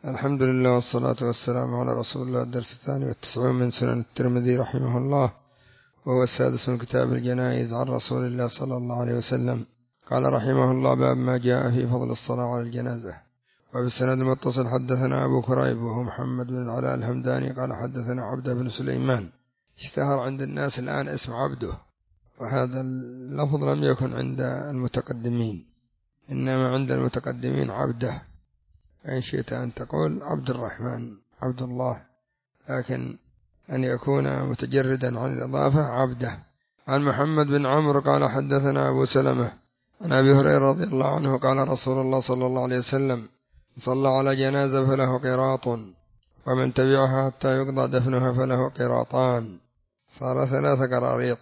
الحمد لله والصلاة والسلام على رسول الله. الدرس 92 من سنن الترمذي رحمه الله، وهو السادس من كتاب الجنائز عن رسول الله صلى الله عليه وسلم. قال رحمه الله: باب ما جاء في فضل الصلاة على الجنازة. وبالسند المتصل حدثنا أبو كريب وهو محمد بن العلاء الهمداني قال حدثنا عبده بن سليمان. اشتهر عند الناس الآن اسم عبده، وهذا اللفظ لم يكن عند المتقدمين، إنما عند المتقدمين عبده، إن شئت أن تقول عبد الرحمن عبد الله، لكن أن يكون متجردا عن الإضافة عبده. عن محمد بن عمرو قال حدثنا أبو سلمة عن أبي هريرة رضي الله عنه قال رسول الله صلى الله عليه وسلم: صلى على جنازة فله قراط، ومن تبعها حتى يقضى دفنها فله قراطان، صار 3 قراريط،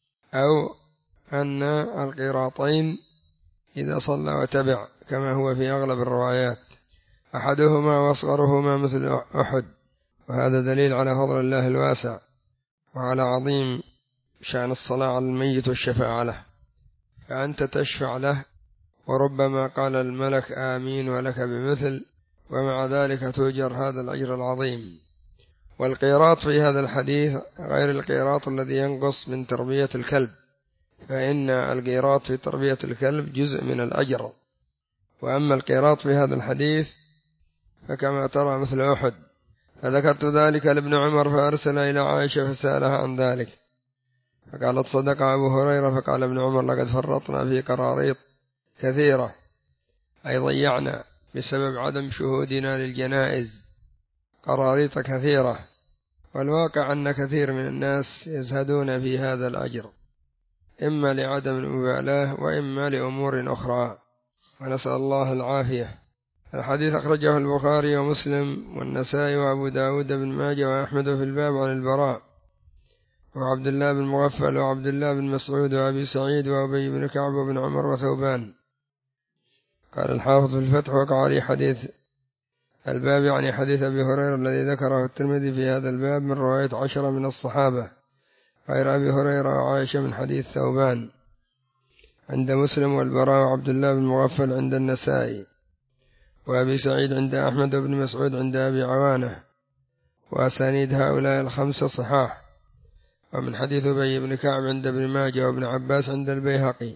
أو أن القراطين إذا صلى وتبع كما هو في أغلب الروايات، أحدهما وأصغرهما مثل أحد، وهذا دليل على فضل الله الواسع وعلى عظيم شأن الصلاة على الميت والشفاعة له، فأنت تشفع له وربما قال الملك آمين ولك بمثل، ومع ذلك تؤجر هذا الأجر العظيم. والقيراط في هذا الحديث غير القيراط الذي ينقص من تربية الكلب، فإن القيراط في تربية الكلب جزء من الأجر، وأما القيراط في هذا الحديث فكما ترى مثل أحد. فذكرت ذلك لابن عمر فأرسل إلى عائشة فسألها عن ذلك، فقالت: صدق أبو هريرة. فقال ابن عمر: لقد فرطنا في قراريط كثيرة، أي ضيعنا بسبب عدم شهودنا للجنائز قراريط كثيرة، والواقع أن كثير من الناس يزهدون في هذا الأجر، إما لعدم المبالاة وإما لأمور أخرى، ونسأل الله العافية. الحديث أخرجه البخاري ومسلم والنسائي وأبو داود بن ماجه وأحمد في الباب عن البراء وعبد الله بن مغفل وعبد الله بن مسعود وأبي سعيد وأبي بن كعب وابن عمر وثوبان. قال الحافظ في الفتح: وقع لي حديث الباب يعني حديث أبي هريرة الذي ذكره الترمذي في هذا الباب من رواية 10 من الصحابة غير أبي هريرة وعائشة من حديث ثوبان عند مسلم، والبراء وعبد الله بن مغفل عند النسائي، وأبي سعيد عند أحمد بن مسعود عند أبي عوانة، وأسانيد هؤلاء 5 صحاح. ومن حديث أبي بن كعب عند ابن ماجه وابن عباس عند البيهقي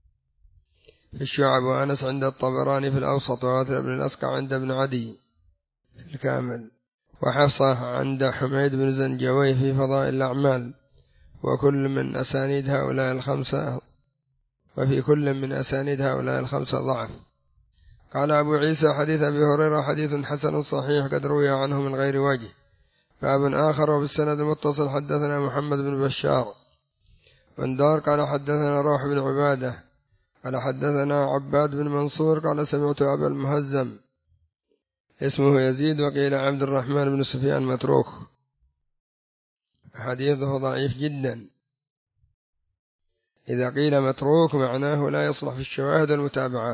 في الشعب، وأنس عند الطبراني في الأوسط، وواثل بن الأسقع عند ابن عدي في الكامل، وحفصة عند حميد بن زنجوي في فضائل الأعمال، وكل من أسانيد هؤلاء 5 وفي كل من أسانيد هؤلاء 5 ضعف. قال أبو عيسى: حديث أبي هريرة حديث حسن صحيح قد روي عنه من غير وجه. باب آخر. وبالسند المتصل حدثنا محمد بن بشار بن دار قال حدثنا روح بن عبادة قال حدثنا عباد بن منصور قال سمعت أبا المهزم اسمه يزيد وقيل عبد الرحمن بن سفيان متروك، حديثه ضعيف جدا. إذا قيل متروك معناه لا يصلح في الشواهد والمتابعات،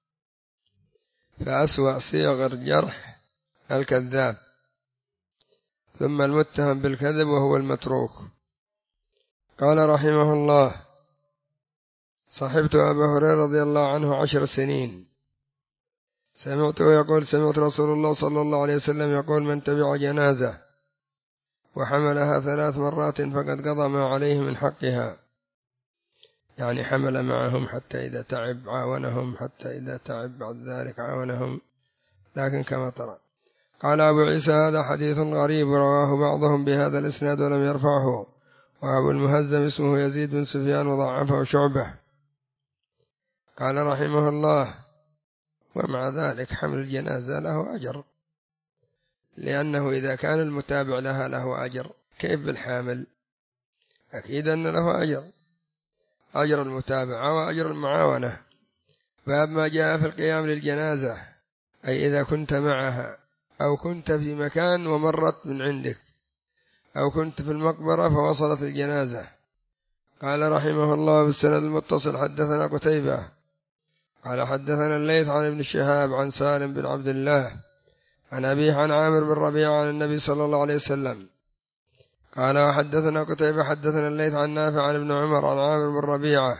فأسوأ صيغ الجرح الكذاب، ثم المتهم بالكذب وهو المتروك. قال رحمه الله: صحبت أبا هريرة رضي الله عنه 10 سنين، سمعته يقول: سمعت رسول الله صلى الله عليه وسلم يقول: من تبع جنازة وحملها 3 مرات فقد قضى ما عليه من حقها، يعني حمل معهم حتى إذا تعب عاونهم، حتى إذا تعب بعد ذلك عاونهم، لكن كما ترى. قال أبو عيسى: هذا حديث غريب، رواه بعضهم بهذا الإسناد ولم يرفعه، وأبو المهزم اسمه يزيد بن سفيان وضعفه شعبة. قال رحمه الله: ومع ذلك حمل الجنازة له أجر، لأنه إذا كان المتابع لها له أجر، كيف بالحامل؟ أكيد أن له أجر المتابعة وأجر المعاونة. باب ما جاء في القيام للجنازة، أي إذا كنت معها أو كنت في مكان ومرت من عندك، أو كنت في المقبرة فوصلت الجنازة. قال رحمه الله: بالسند المتصل حدثنا قتيبة قال حدثنا الليث عن ابن شهاب عن سالم بن عبد الله عن أبيه عن عامر بن ربيعة عن النبي صلى الله عليه وسلم قال: وحدثنا قتيبة حدثنا الليث عن نافع عن ابن عمر عن عامر بن ربيعة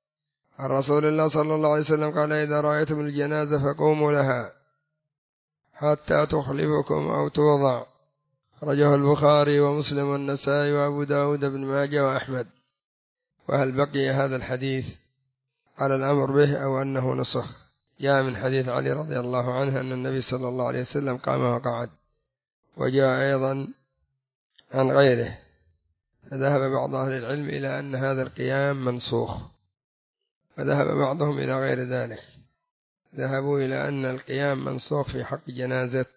عن رسول الله صلى الله عليه وسلم قال: إذا رأيتم الجنازة فقوموا لها حتى تخلفكم أو توضع. أخرجه البخاري ومسلم والنسائي وأبو داود بن ماجه وأحمد. وهل بقي هذا الحديث على الأمر به أو أنه نسخ؟ جاء من حديث علي رضي الله عنه أن النبي صلى الله عليه وسلم قام وقعد، وجاء أيضا عن غيره، فذهب بعض أهل العلم إلى أن هذا القيام منسوخ، وذهب بعضهم إلى غير ذلك، ذهبوا إلى أن القيام منسوخ في حق جنازة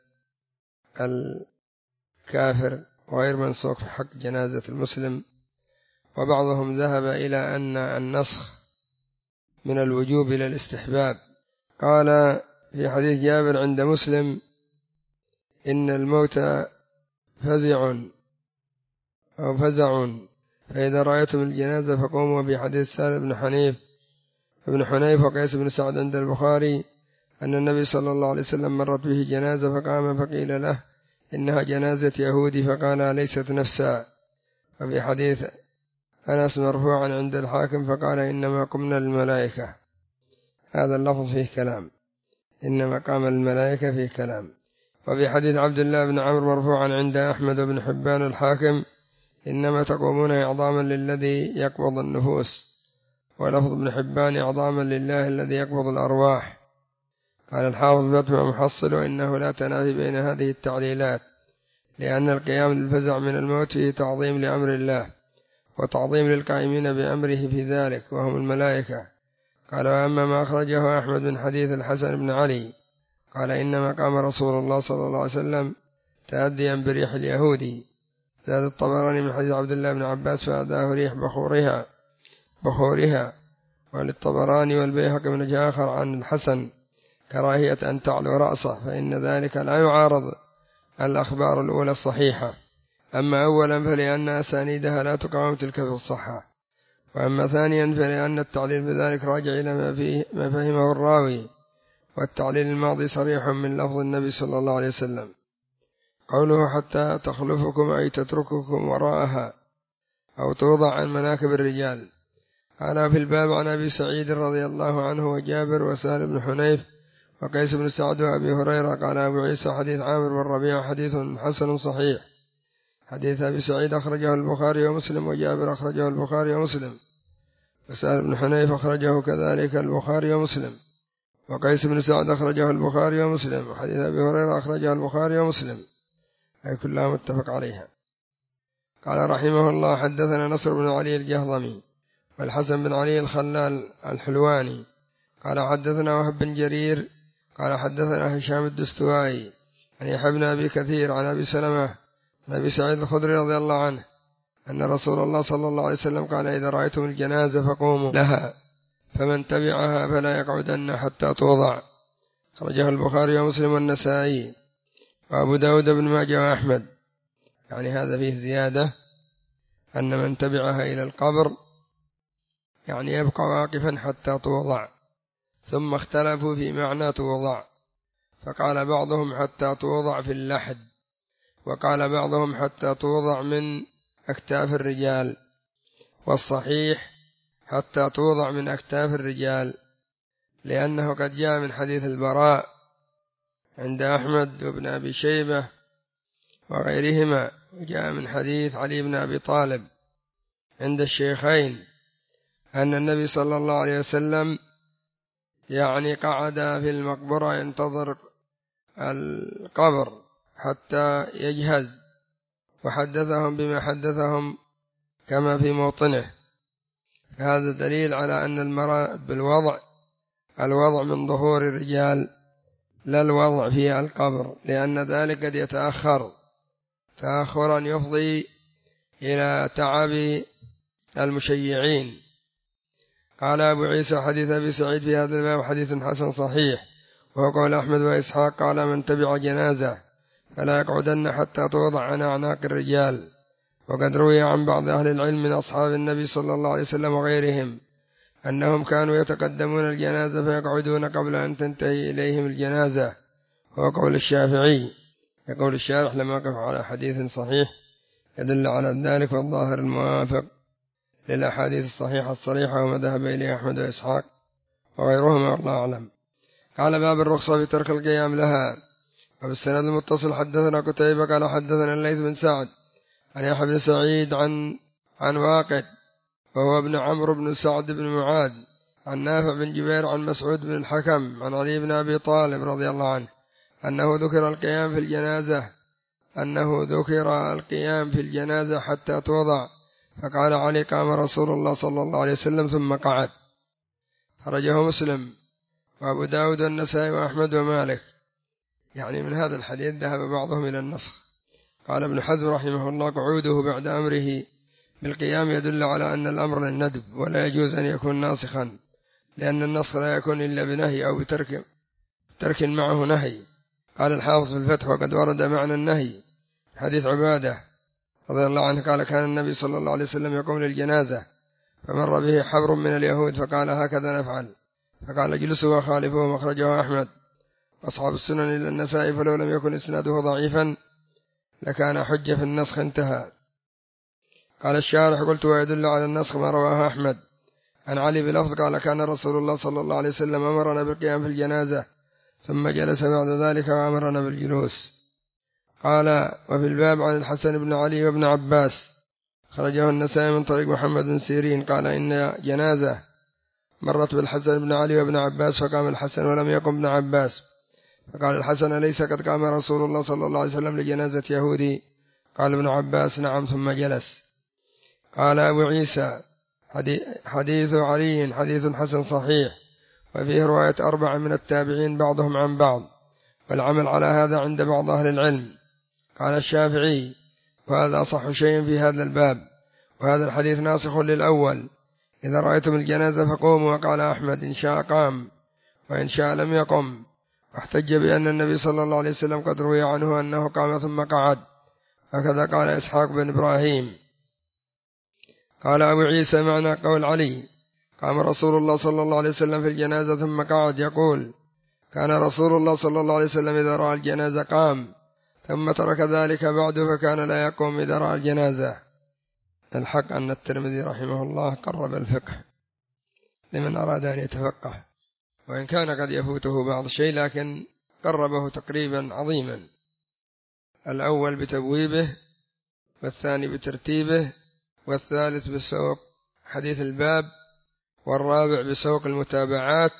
الكافر وغير منسوخ في حق جنازة المسلم، وبعضهم ذهب إلى أن النسخ من الوجوب إلى الاستحباب. قال في حديث جابر عند مسلم: إن الموت فزع أو فزع، فإذا رأيتم الجنازة فقوموا. في حديث سالم بن حنيف وقيس بن سعد عند البخاري أن النبي صلى الله عليه وسلم مرت به جنازة فقام فقيل له: إنها جنازة يهودي، فقال: ليست نفسا. وفي حديث أنس مرفوعا عند الحاكم فقال: إنما قمنا للملائكة. هذا اللفظ فيه كلام، إنما قام الملائكة فيه كلام. وفي حديث عبد الله بن عمرو مرفوعا عند أحمد بن حبان الحاكم: إنما تقومون إعظاما للذي يقبض النفوس. ولفظ ابن حبان: إعظاما لله الذي يقبض الأرواح. قال الحافظ مجمع محصل: وإنه لا تنافي بين هذه التعليلات، لأن القيام للفزع من الموت فيه تعظيم لأمر الله وتعظيم للقائمين بأمره في ذلك وهم الملائكة. قال: وأما ما أخرجه أحمد من حديث الحسن بن علي قال: إنما قام رسول الله صلى الله عليه وسلم تأديا بريح اليهودي. زاد الطبراني من حديث عبد الله بن عباس: فأداه ريح بخورها. وللطبراني والبيهقي من وجه آخر عن الحسن كراهية أن تعلو رأسه، فإن ذلك لا يعارض الأخبار الأولى الصحيحة. أما أولا فلأن أسانيدها لا تقاوم تلك في الصحة، وأما ثانيا فلأن التعليل بذلك راجع إلى ما فهمه الراوي، والتعليل الماضي صريح من لفظ النبي صلى الله عليه وسلم. قوله: حتى تخلفكم أي تترككم وراءها أو توضع عن مناكب الرجال. قال في الباب عن أبي سعيد رضي الله عنه وجابر وسهل بن حنيف وقيس بن سعد وأبي هريرة. قال أبو عيسى: حديث عامر بن ربيعة حديث حسن صحيح. حديث أبي سعيد أخرجه البخاري ومسلم، وجابر أخرجه البخاري ومسلم، وسهل بن حنيف أخرجه كذلك البخاري ومسلم، وقيس بن سعد أخرجه البخاري ومسلم، وحديث أبي هريرة أخرجه البخاري ومسلم، أي كلها متفق عليها. قال رحمه الله: حدثنا نصر بن علي الجهضمي والحسن بن علي الخلال الحلواني قال حدثنا وهب بن جرير قال حدثنا هشام الدستوائي عن يحيى بن أبي كثير عن أبي سلمة عن أبي سعيد الخدري رضي الله عنه أن رسول الله صلى الله عليه وسلم قال: إذا رأيتم الجنازة فقوموا لها، فمن تبعها فلا يقعدن حتى توضع. خرجه البخاري ومسلم والنسائي وأبو داود بن ماجه وأحمد. يعني هذا فيه زيادة أن من تبعها إلى القبر يعني يبقى واقفا حتى توضع. ثم اختلفوا في معنى توضع، فقال بعضهم حتى توضع في اللحد، وقال بعضهم حتى توضع من أكتاف الرجال، والصحيح حتى توضع من أكتاف الرجال، لأنه قد جاء من حديث البراء عند أحمد وابن أبي شيبة وغيرهما، وجاء من حديث علي بن أبي طالب عند الشيخين أن النبي صلى الله عليه وسلم يعني قعد في المقبرة ينتظر القبر حتى يجهز، وحدثهم بما حدثهم كما في موطنه. هذا دليل على أن المراد بالوضع الوضع من ظهور الرجال لا الوضع في القبر، لأن ذلك قد يتأخر تأخرا يفضي إلى تعب المشيعين. قال أبو عيسى: حديث أبي سعيد في هذا الباب حديث حسن صحيح، وهو قول أحمد وإسحاق قال: من تبع جنازة فلا يقعدن حتى توضع عن أعناق الرجال. وقد روي عن بعض أهل العلم من أصحاب النبي صلى الله عليه وسلم وغيرهم أنهم كانوا يتقدمون الجنازة فيقعدون قبل أن تنتهي إليهم الجنازة، هو قول الشافعي. يقول الشارح: لم يقف على حديث صحيح يدل على ذلك، والظاهر الموافق للأحاديث الصحيحة الصريحة، وما ذهب إليه أحمد وإسحاق وغيرهما، والله أعلم. قال: باب الرخصة في ترك القيام لها. وفي السند المتصل حدثنا قتيبة قال حدثنا الليث بن سعد عن يحيى بن سعيد عن واقد وهو ابن عمرو بن سعد بن معاذ عن نافع بن جبير عن مسعود بن الحكم عن علي بن أبي طالب رضي الله عنه أنه ذكر القيام في الجنازة حتى توضع، فقال علي: قام رسول الله صلى الله عليه وسلم ثم قعد. خرجه مسلم وأبو داود والنسائي وأحمد ومالك. يعني من هذا الحديث ذهب بعضهم إلى النسخ. قال ابن حزم رحمه الله: قعوده بعد أمره بالقيام يدل على أن الأمر للندب ولا يجوز أن يكون ناسخا، لأن النسخ لا يكون إلا بنهي أو بترك معه نهي. قال الحافظ في الفتح: وقد ورد معنى النهي حديث عبادة رضي الله عنه قال: كان النبي صلى الله عليه وسلم يقوم للجنازة فمر به حبر من اليهود فقال: هكذا نفعل، فقال: اجلسوا وخالفوهم. أخرجه أحمد وأصحاب السنن إلى النسائي، فلو لم يكن إسناده ضعيفا لكان حجة في النسخ. انتهى. قال الشارح: قلت: ويدل على النسخ ما رواه أحمد عن علي بلفظ قال: كان رسول الله صلى الله عليه وسلم أمرنا بالقيام في الجنازة ثم جلس بعد ذلك وأمرنا بالجلوس. قال: وفي الباب عن الحسن بن علي وابن عباس. خرجه النسائي من طريق محمد بن سيرين قال: إن جنازة مرت بالحسن بن علي وابن عباس فقام الحسن ولم يقم ابن عباس، فقال الحسن: أليس قد قام رسول الله صلى الله عليه وسلم لجنازة يهودي؟ قال ابن عباس: نعم، ثم جلس. قال أبو عيسى: حديث علي حديث حسن صحيح، وفيه رواية 4 من التابعين بعضهم عن بعض، والعمل على هذا عند بعض أهل العلم. قال الشافعي: وهذا أصح شيء في هذا الباب، وهذا الحديث ناسخ للأول: إذا رأيتم الجنازة فقوموا. وقال أحمد: إن شاء قام وإن شاء لم يقم. واحتج بأن النبي صلى الله عليه وسلم قد روي عنه أنه قام ثم قعد، هكذا قال إسحاق بن إبراهيم. قال أبو عيسى: معنى قول علي: قام رسول الله صلى الله عليه وسلم في الجنازة ثم قعد، يقول: كان رسول الله صلى الله عليه وسلم إذا رأى الجنازة قام، ثم ترك ذلك بعد فكان لا يقوم إذا رأى الجنازة. الحق أن الترمذي رحمه الله قرب الفقه لمن أراد أن يتفقه، وإن كان قد يفوته بعض شيء لكن قربه تقريبا عظيما. الأول بتبويبه، والثاني بترتيبه، والثالث بسوق حديث الباب، والرابع بسوق المتابعات،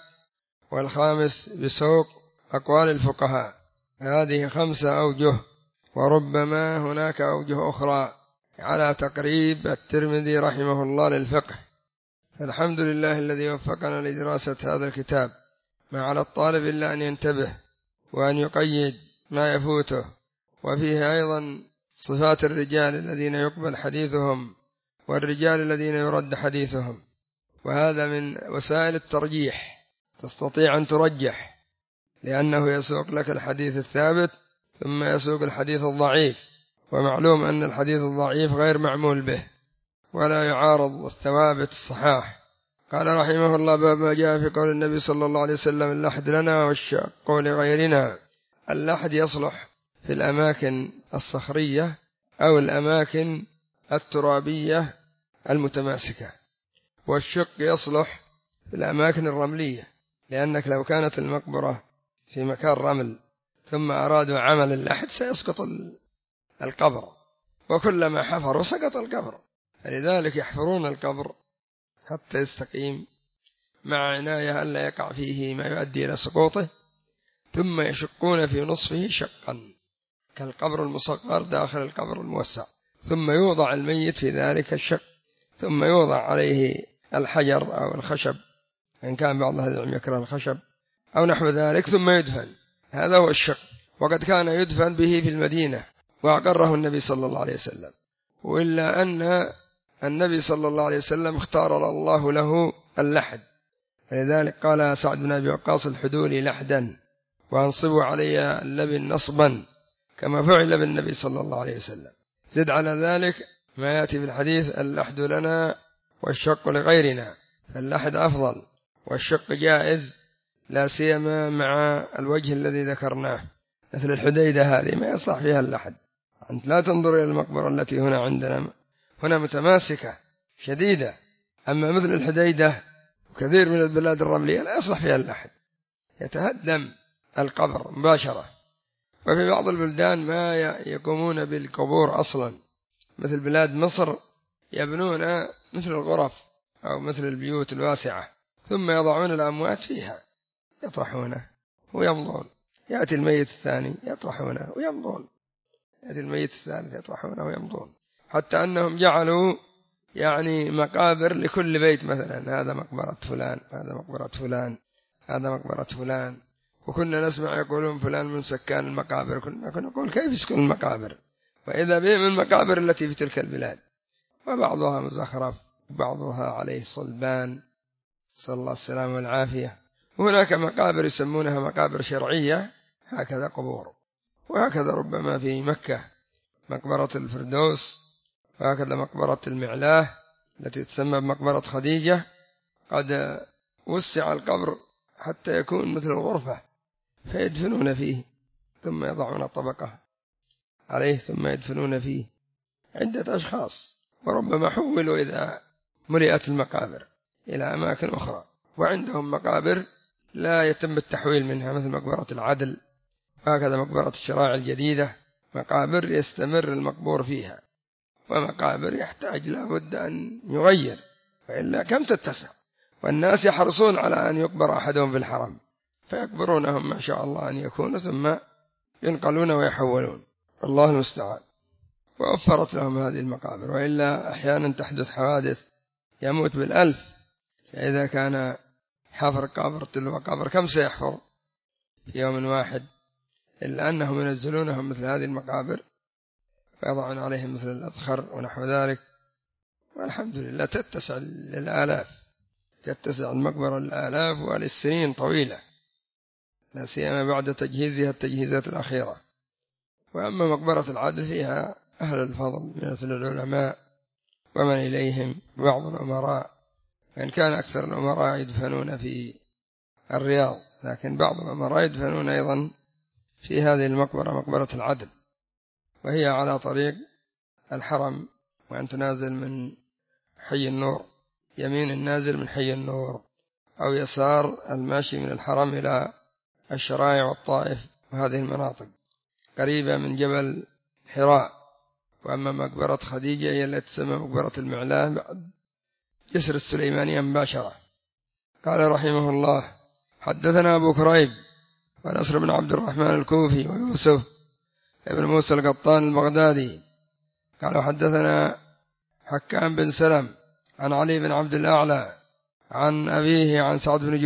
والخامس بسوق أقوال الفقهاء. هذه 5 أوجه، وربما هناك أوجه أخرى على تقريب الترمذي رحمه الله للفقه. الحمد لله الذي وفقنا لدراسة هذا الكتاب، ما على الطالب إلا أن ينتبه وأن يقيد ما يفوته. وفيه أيضا صفات الرجال الذين يقبل حديثهم والرجال الذين يرد حديثهم، وهذا من وسائل الترجيح، تستطيع أن ترجح، لأنه يسوق لك الحديث الثابت ثم يسوق الحديث الضعيف، ومعلوم أن الحديث الضعيف غير معمول به ولا يعارض الثوابت الصحاح. قال رحمه الله: باب ما جاء في قول النبي صلى الله عليه وسلم: اللحد لنا والشق لغيرنا. اللحد يصلح في الأماكن الصخرية أو الأماكن الترابية المتماسكة، والشق يصلح في الأماكن الرملية، لأنك لو كانت المقبرة في مكان رمل ثم أرادوا عمل اللحد سيسقط القبر، وكلما حفروا سقط القبر، فلذلك يحفرون القبر حتى يستقيم مع عناية ألا يقع فيه ما يؤدي إلى سقوطه، ثم يشقون في نصفه شقا كالقبر المصغر داخل القبر الموسع، ثم يوضع الميت في ذلك الشق، ثم يوضع عليه الحجر أو الخشب إن كان بعض أهل العلم يكره الخشب أو نحو ذلك، ثم يدفن. هذا هو الشق. وقد كان يدفن به في المدينة وأقره النبي صلى الله عليه وسلم، وإلا أن النبي صلى الله عليه وسلم اختار الله له اللحد، لذلك قال سعد بن أبي وقاص: الحدولي لحدا وأنصبوا علي اللبن نصبا، كما فعل بالنبي صلى الله عليه وسلم. زد على ذلك ما يأتي في الحديث: اللحد لنا والشق لغيرنا، فاللحد أفضل والشق جائز، لا سيما مع الوجه الذي ذكرناه، مثل الحديدة هذه ما يصلح فيها اللحد. أنت لا تنظر إلى المقبرة التي هنا عندنا، هنا متماسكة شديدة، أما مثل الحديدة وكثير من البلاد الرملية لا يصلح فيها اللحد، يتهدم القبر مباشرة. وفي بعض البلدان ما يقومون بالقبور أصلا، مثل بلاد مصر يبنون مثل الغرف أو مثل البيوت الواسعة، ثم يضعون الأموات فيها يطرحونه ويمضون، يأتي الميت الثاني يطرحونه ويمضون، يأتي الميت الثالث يطرحونه ويمضون، حتى أنهم جعلوا يعني مقابر لكل بيت، مثلا هذا مقبرة فلان، هذا مقبرة فلان، هذا مقبرة فلان. وكنا نسمع يقولون فلان من سكان المقابر، كنا نقول كيف يسكن المقابر، وإذا بهم المقابر التي في تلك البلاد، وبعضها مزخرف وبعضها عليه صلبان، صلى الله السلامة والعافية. وهناك مقابر يسمونها مقابر شرعية، هكذا قبور. وهكذا ربما في مكة مقبرة الفردوس، وهكذا مقبرة المعلاه التي تسمى بمقبرة خديجة، قد وسع القبر حتى يكون مثل الغرفة، فيدفنون فيه ثم يضعون طبقة عليه ثم يدفنون فيه عدة أشخاص. وربما حولوا إذا ملئت المقابر إلى أماكن أخرى. وعندهم مقابر لا يتم التحويل منها، مثل مقبرة العدل، وهكذا مقبرة الشرائع الجديدة، مقابر يستمر المقبور فيها، ومقابر يحتاج لا بد أن يغير، وإلا كم تتسع. والناس يحرصون على أن يقبر أحدهم في الحرم، فيقبرونهم ما شاء الله أن يكونوا، ثم ينقلون ويحولون، الله المستعان. وأوفرت لهم هذه المقابر، وإلا أحيانا تحدث حوادث يموت بالألف، فإذا كان حفر قبر تلو قبر كم سيحفر في يوم واحد؟ إلا أنهم ينزلونهم مثل هذه المقابر ويضعون عليهم مثل الأذخر ونحو ذلك، والحمد لله تتسع للآلاف، تتسع المقبرة للآلاف وللسنين طويلة، لا سيما بعد تجهيزها التجهيزات الأخيرة. وأما مقبرة العدل فيها أهل الفضل مثل العلماء ومن إليهم بعض الأمراء، وإن كان أكثر الأمراء يدفنون في الرياض، لكن بعض الأمراء يدفنون أيضا في هذه المقبرة، مقبرة العدل، وهي على طريق الحرم، وأنت نازل من حي النور، يمين النازل من حي النور، أو يسار الماشي من الحرم إلى الشرائع والطائف، وهذه المناطق قريبة من جبل حراء. وأما مقبرة خديجة هي التي تسمى مقبرة المعلاه بعد جسر السليمانية مباشرة. قال رحمه الله: حدثنا أبو كريب ونصر بن عبد الرحمن الكوفي ويوسف ابن موسى القطان البغدادي قال حدثنا حكام بن سلم عن علي بن عبد الأعلى عن أبيه عن سعيد بن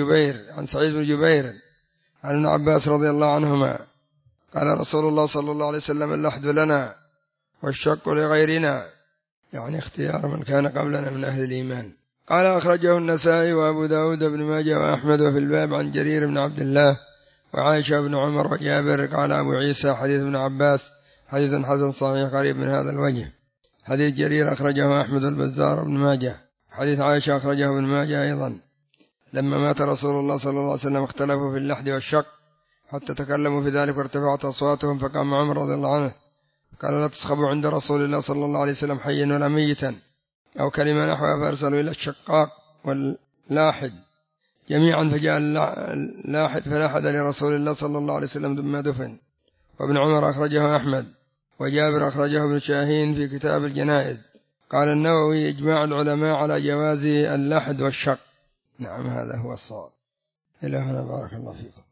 جبير عن ابن عباس رضي الله عنهما قال رسول الله صلى الله عليه وسلم: اللحد لنا والشق لغيرنا، يعني اختيار من كان قبلنا من أهل الإيمان. قال أخرجه النسائي وأبو داود بن ماجه وأحمد، وفي الباب عن جرير بن عبد الله وعائشة بن عمر وجابر. قال أبو عيسى: حديث ابن عباس حديث حسن صحيح قريب من هذا الوجه. حديث جرير أخرجه أحمد البزار بن ماجه. حديث عائشة أخرجه ابن ماجه أيضا. لما مات رسول الله صلى الله عليه وسلم اختلفوا في اللحد والشق حتى تكلموا في ذلك وارتفعت أصواتهم، فقام عمر رضي الله عنه قال: لا تصخبوا عند رسول الله صلى الله عليه وسلم حيا ولا ميتا، أو كلمة نحوها، فأرسلوا إلى الشقاق واللاحد جميعا، فجاء اللاحد فلاحد لرسول الله صلى الله عليه وسلم ثم دفن. وابن عمر أخرجه أحمد، وجابر أخرجه ابن شاهين في كتاب الجنائز. قال النووي: إجماع العلماء على جواز اللحد والشق. نعم، هذا هو الصواب. إلى هنا، بارك الله فيكم.